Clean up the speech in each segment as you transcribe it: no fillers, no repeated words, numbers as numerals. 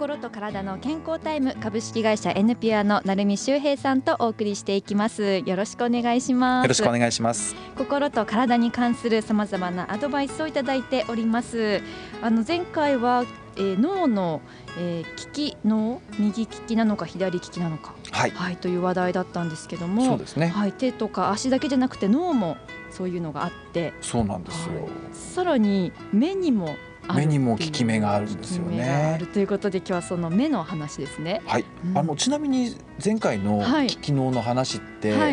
心と体の健康タイム、株式会社 N ピュアの成美修平さんとお送りしていきます。よろしくお願いします。 よろしくお願いします。 心と体に関するさまざまなアドバイスをいただいております。前回は、脳の、利き脳、右利きなのか左利きなのか、という話題だったんですけども、 そうですね、 手とか足だけじゃなくて脳もそういうのがあって、 そうなんですよ、 さらに目にも効き目があるんですよね。 ということで今日はその目の話ですね。 ちなみに前回の利き脳の話って、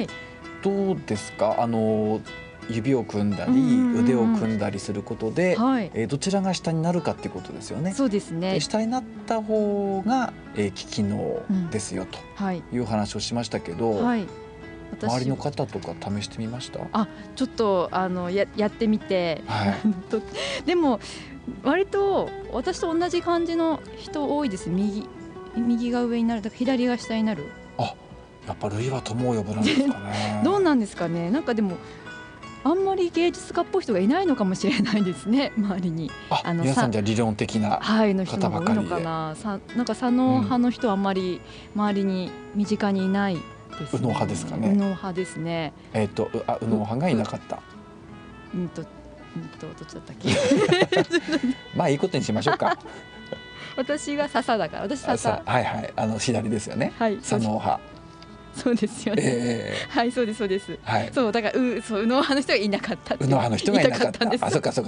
どうですか？指を組んだり、腕を組んだりすることで、どちらが下になるかっていうことですよね。 そうですね。 下になった方が、利き脳ですよという話をしましたけど、周りの方とか試してみました？ ちょっとやってみて、でも割と私と同じ感じの人多いです。右が上になる、だから左が下になる。 やっぱ類は友を呼ぶなんですかね。 どうなんですかね。なんかでもあんまり芸術家っぽい人がいないのかもしれないですね、周りに。 皆さんじゃ理論的な方ばかりで、 なんか左脳派の人はあんまり周りに身近にいないですね。 右脳派ですかね。 右脳派ですね。 右脳派がいなかった。 どっちだったっけ？ いいことにしましょうか。 私が笹だから、私笹。 左ですよね。左脳派。 そうですよね。そうですそうです。そうだから右脳派の人がいなかった。 右脳派の人がいなかった。そっか。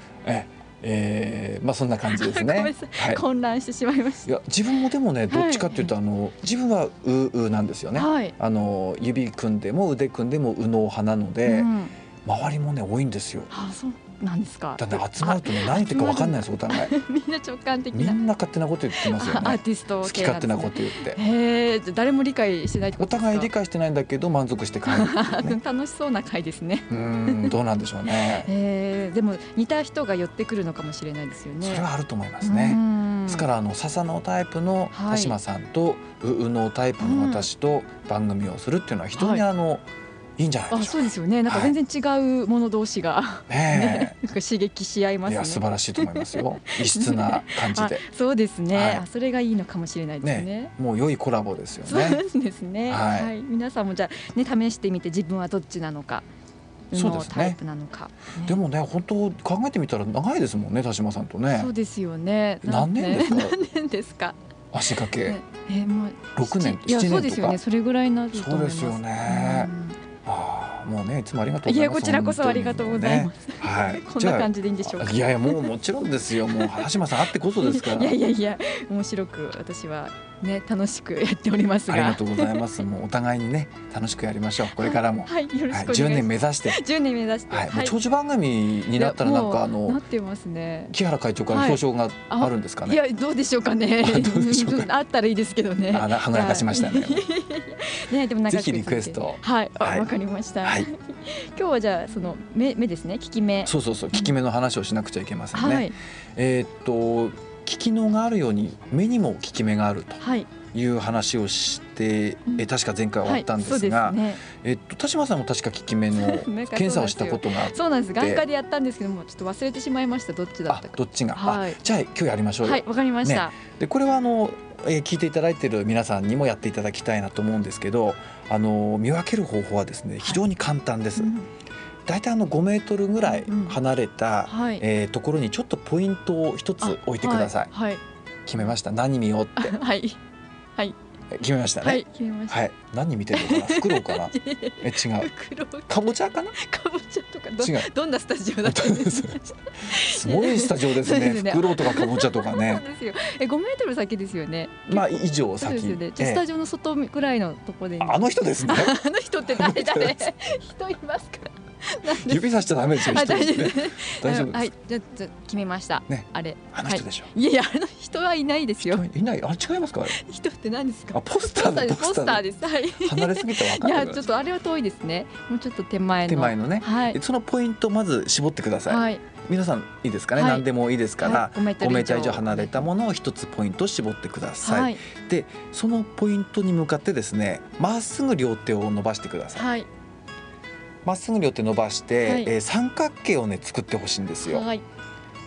そんな感じですね。 ごめんなさい、混乱してしまいました。 自分もでもね、どっちかっていうと自分は右なんですよね。指組んでも腕組んでも右脳派なので、周りもね多いんですよ。 そうなんですか。 だって集まるとね、何言ってるか分かんないです、お互い。 みんな直感的な。 みんな勝手なこと言ってますよね。 アーティスト好き勝手なこと言って。 じゃ誰も理解してないってことですか？ お互い理解してないんだけど満足して帰るっていうね。 楽しそうな回ですね。 どうなんでしょうね。 でも似た人が寄ってくるのかもしれないですよね。 それはあると思いますね。ですから笹脳タイプの田島さんと右脳タイプの私と番組をするっていうのは非常にいいんじゃないでしょうか。 そうですよね。なんか全然違うもの同士が刺激し合いますね。 素晴らしいと思いますよ。異質な感じで。 そうですね。それがいいのかもしれないですね。 もう良いコラボですよね。 そうですね。皆さんもじゃあね、試してみて自分はどっちなのか、のタイプなのか。 でもね、本当考えてみたら長いですもんね、田島さんとね。 そうですよね。 何年ですか？ 何年ですか？ 足掛け。 もう 6年、7年とか。 そうですよね。それぐらいになると思います。 そうですよね。もうね、いつもありがとうございます。 こちらこそありがとうございます。こんな感じでいいんでしょうか。 もちろんですよ。もう田島さんあってこそですから。 面白く私はね、楽しくやっておりますが。 ありがとうございます。もうお互いにね、楽しくやりましょう。これからも。 よろしくお願いします。 10年目指して。 10年目指して。 長寿番組になったらなんかなってますね。 木原会長から表彰があるんですかね。 どうでしょうかね。あったらいいですけどね。 はぐらかしましたね。 でもぜひリクエスト。 わかりました。今日はじゃあその目ですね、利き目。 そう利き目の話をしなくちゃいけませんね。利き脳があるように目にも利き目があるという話をして確か前回終わったんですが、田島さんも確か利き目の検査をしたことがあって。 そうなんです。眼科でやったんですけども、ちょっと忘れてしまいました。どっちだったか。 どっちが。じゃあ今日やりましょうよ。 わかりました。 でこれは聞いていただいている皆さんにもやっていただきたいなと思うんですけど、見分ける方法はですね、非常に簡単です。だいたい5メートルぐらい離れたところにちょっとポイントを一つ置いてください。決めました？何見ようって。決めましたね。何見てるのかな？フクロウかな？違う。かぼちゃかな？ かぼちゃとかどんなスタジオだったんですか？ すごいスタジオですね。フクロウとかかぼちゃとかね。 そうですよ。5メートル先ですよね。 以上先。 そうですよね。スタジオの外ぐらいのところで。 あの人ですね。 あの人って誰？人いますか？ 指さしちゃダメですよ。大丈夫です。 じゃあ決めました。あの人でしょ。 あの人はいないですよ。 いない。違いますか？ 人って何ですか？ ポスターです。 離れすぎて分かんない。 ちょっとあれは遠いですね。もうちょっと手前のね。そのポイントまず絞ってください。皆さんいいですかね。何でもいいですから5メーター以上離れたものを一つポイント絞ってください。でそのポイントに向かってですね、まっすぐ両手を伸ばしてください。まっすぐ両手伸ばして三角形をね作ってほしいんですよ。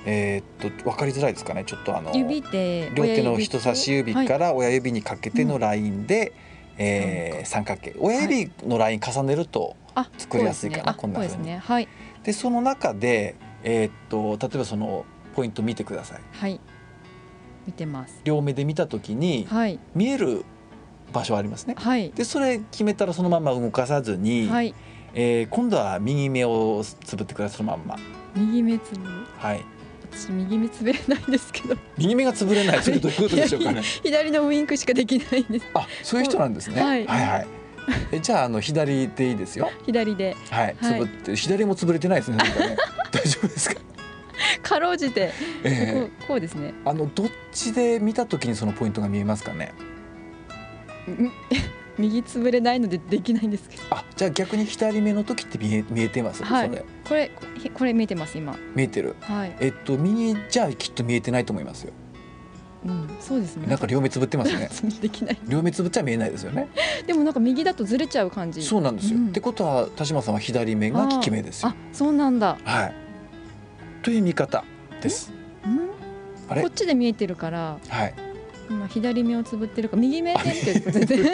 分かりづらいですかね。ちょっと指で両手の人差し指から親指にかけてのラインで、三角形、親指のライン重ねると作りやすいかな、こんな風に。でその中で、例えばそのポイント見てください。 はい、見てます。 両目で見た時に、見える場所ありますね。でそれ決めたらそのまま動かさずに、今度は右目をつぶってください。そのまんま右目つぶる。私右目つぶれないんですけど。 右目がつぶれない。それどういうことでしょうかね。 左のウインクしかできないんです。 あ、そういう人なんですね。はいはい。じゃあ左でいいですよ。 左で。 つぶって、左もつぶれてないですね。大丈夫ですか。 かろうじて、こうですね。 どっちで見た時にそのポイントが見えますかね。 右つぶれないのでできないんですけど。 じゃあ逆に左目の時って見えてます。 これ見えてます。今見えてる。右じゃあきっと見えてないと思いますよ。 そうですね。 なんか両目つぶってますね。 できない。 両目つぶっちゃ見えないですよね。 でもなんか右だとずれちゃう感じ。 そうなんですよ。ってことは田島さんは左目が利き目ですよ。 そうなんだ。 という見方です。 こっちで見えてるから。左目をつぶってるか右目で見てるか全然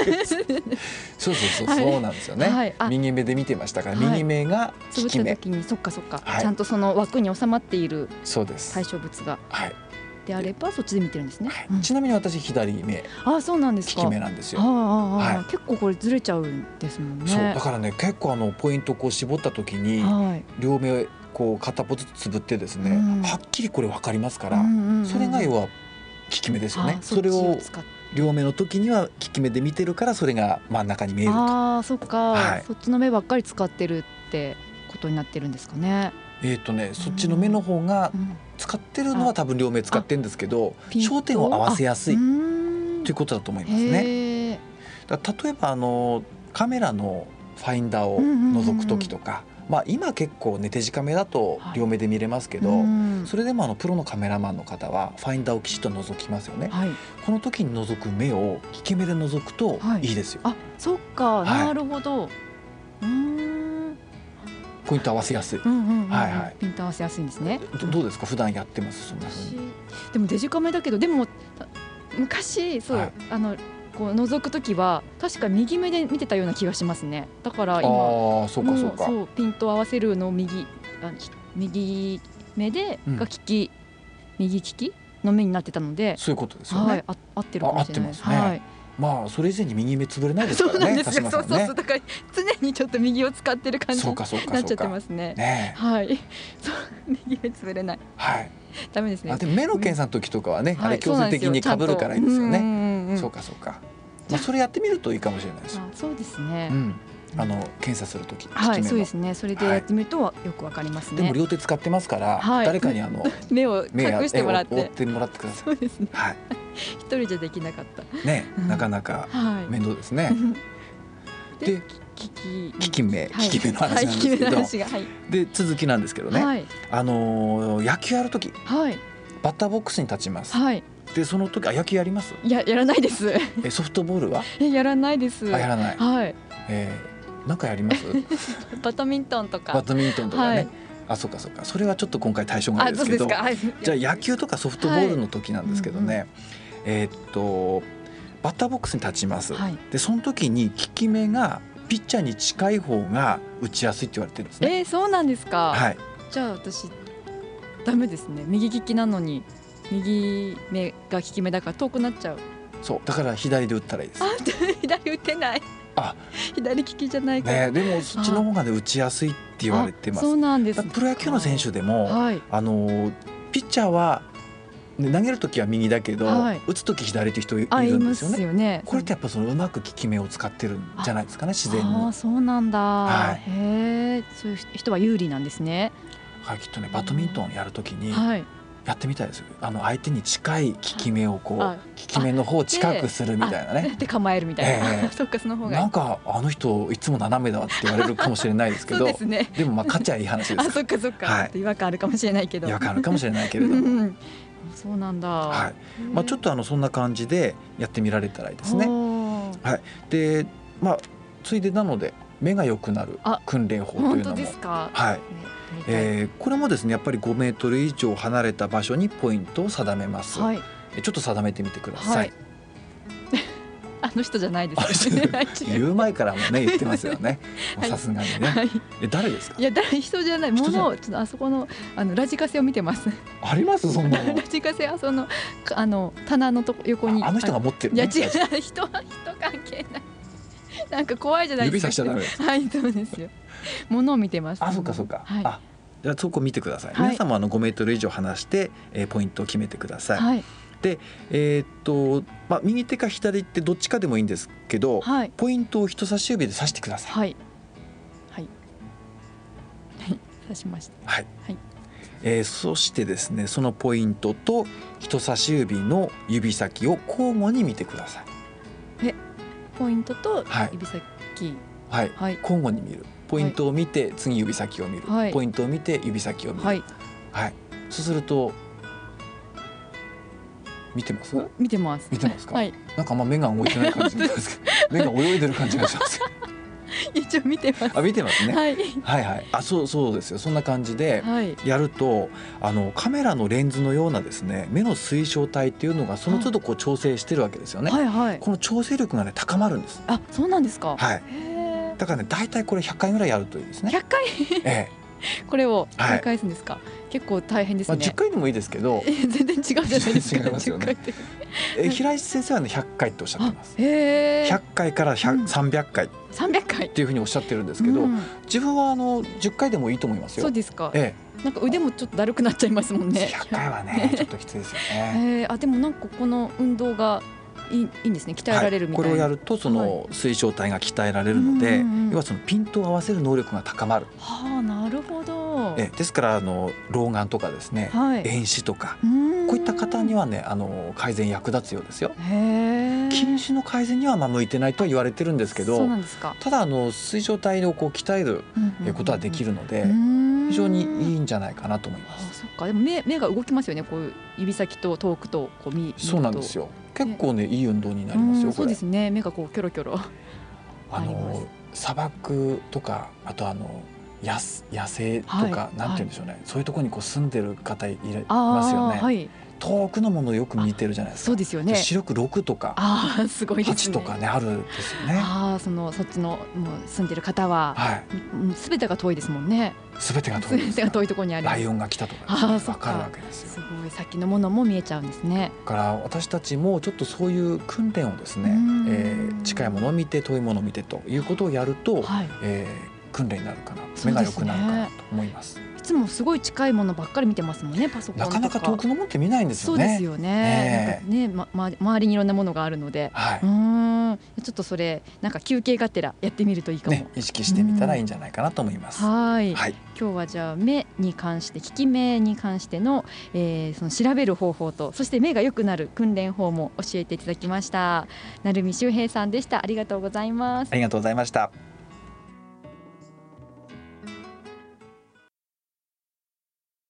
そうなんですよね。右目で見てましたから、右目が利き目。 つぶった時にそっかちゃんとその枠に収まっている対象物がであればそっちで見てるんですね。 ちなみに私左目。 そうなんですか。 利き目なんですよ。 結構これずれちゃうんですもんね。 そうだからね、結構ポイントを絞った時に両目片方ずつつぶってですね、はっきりこれ分かりますから、それが要は利き目ですよね。それを両目の時には利き目で見てるから、それが真ん中に見えると。 そっか、そっちの目ばっかり使ってるってことになってるんですかね。 そっちの目の方が使ってるのは多分両目使ってるんですけど、焦点を合わせやすいということだと思いますね。例えばカメラのファインダーを覗く時とか、今結構ね手近めだと両目で見れますけど、それでもプロのカメラマンの方はファインダーをきちっと覗きますよね。この時に覗く目を利き目で覗くといいですよ。 そっか、なるほど。 ポイント合わせやすい。 ピント合わせやすいんですね。 どうですか、普段やってます？そんな風に。 でもデジカメだけど、でも昔こう覗くときは確か右目で見てたような気がしますね。だから今そうピントを合わせるのを右目でが右利きの目になってたので、 そういうことですよね。 合ってるかもしれないですね。 それ以前に右目つぶれないですからね。 そうなんですよ。そうだから常にちょっと右を使ってる感じになっちゃってますね。右目つぶれない。ダメですね。 でも目の検査の時とかはね、あれ強制的に被るからいいですよね。そうか。それやってみるといいかもしれないです。 そうですね。 検査する時、 そうですね。それでやってみるとよくわかりますね。 でも両手使ってますから、誰かに目を隠してもらって覆ってもらってください。 そうですね。一人じゃできなかったね、なかなか面倒ですね。で利き目の話なんですけど、で続きなんですけどね、野球やる時バッターボックスに立ちます。でその時野球やります？ やらないです。 ソフトボールは？ やらないです。 やらない。なんかやります？ バドミントンとかね。そうか。それはちょっと今回対象外ですけど、じゃあ野球とかソフトボールの時なんですけどね、バッターボックスに立ちます。でその時に利き目がピッチャーに近い方が打ちやすいって言われてるんですね。 そうなんですか。じゃあ私ダメですね。右利きなのに右目が利き目だから遠くなっちゃう。 そうだから左で打ったらいいです。 左打てない。左利きじゃないから。 でもそっちの方が打ちやすいって言われてます。 そうなんです。 プロ野球の選手でもピッチャーは投げる時は右だけど打つ時左って人いるんですよね。これってやっぱうまく利き目を使ってるんじゃないですかね、自然に。 そうなんだ。そういう人は有利なんですね。 きっとね、バドミントンやる時にやってみたいですよ。相手に近い利き目を利き目の方を近くするみたいなね。 で構えるみたいな。そっか、その方がなんか人いつも斜めだわって言われるかもしれないですけど、でも勝ちゃいい話です。 そっか。違和感あるかもしれないけど。 違和感あるかもしれないけれども。 そうなんだ。 ちょっとそんな感じでやってみられたらいいですね。でついでなので目が良くなる訓練法というのも、 本当ですか。 はい、これもですねやっぱり5メートル以上離れた場所にポイントを定めます。はい、ちょっと定めてみてください。はい、 あの人じゃないですね。 言う前からもね言ってますよね。さすがにね。はい、誰ですか。 いや人じゃないものをちょっとあそこのラジカセを見てます。 ありますそんなの。 ラジカセはその棚の横に。 あの人が持ってる、ね。 いや違う人関係ない。なんか怖いじゃないですか。 指さしちゃダメです。 はいそうですよ。ものを見てます。 あそうかそうか。はい、あじゃあそこ見てください。はい、皆さんも5メートル以上離して、ポイントを決めてください。はい、で右手か左手どっちかでもいいんですけど、はい、ポイントを人差し指で指してください。はいはい、指しました。 はい、はい、そしてですねそのポイントと人差し指の指先を交互に見てください。 ポイントと指先、 はいはい、交互に見る。ポイントを見て次指先を見る、はい、ポイントを見て指先を見る、はいはい、そうすると見てます？ 見てます。 見てますか？はい、なんかあんま目が動いてない感じなんですけど目が泳いでる感じがします一応見てます。 あ見てますね。 はい、 はいはい。あそうですよ。そんな感じでやると、カメラのレンズのようなですね目の水晶体っていうのがその都度こう調整してるわけですよね。はいはい、この調整力がね高まるんです。 あそうなんですか。 はい。だからね大体これ100回ぐらいやるといいですね。 100回これを繰り返すんですか。はい、結構大変ですね。 10回でもいいですけど全然違うじゃないですか。 違いますよね。平石先生はね100回っておっしゃってます。100回から300回っていうふうにおっしゃってるんですけど、自分は10回でもいいと思いますよ。 そうですか。なんか腕もちょっとだるくなっちゃいますもんね。 100回はねちょっときついですよね。 でもなんかこの運動がいいんですね。鍛えられるみたいな。 これをやるとその水晶体が鍛えられるので、要はそのピントを合わせる能力が高まる。 はあ、なるほど。 ですから老眼とかですね、遠視とかこういった方にはね改善役立つようですよ。近視の改善には向いてないとは言われてるんですけど、ただ水晶体をこう鍛えることはできるので非常にいいんじゃないかなと思います。 そっか。でも目が動きますよね。こういう指先と遠くとこう見ると。そうなんですよ。 結構ねいい運動になりますよ。 そうですね。目がこうキョロキョロ。 砂漠とかあと野生とかなんて言うんでしょうね。そういうところにこう住んでる方いますよね。遠くのものをよく見てるじゃないですか。そうですよね。視力6とか8とかねあるんですよね。 そっちのもう住んでる方は全てが遠いですもんね。 全てが遠いです。 全てが遠いところにある。 ライオンが来たとか分かるわけですよ。 すごい先のものも見えちゃうんですね。 だから私たちもちょっとそういう訓練をですね、近いものを見て遠いものを見てということをやると、訓練になるかな、目が良くなるかなと思います。 いつもすごい近いものばっかり見てますもんね。パソコンとかなかなか遠くのものって見ないんですよね。 そうですよね。周りにいろんなものがあるので、ちょっとそれなんか休憩がてらやってみるといいかも。 意識してみたらいいんじゃないかなと思います。 はい。今日はじゃあ目に関して、利き目に関しての、その調べる方法と、そして目が良くなる訓練法も教えていただきました。成海秀平さんでした。ありがとうございます。 ありがとうございました。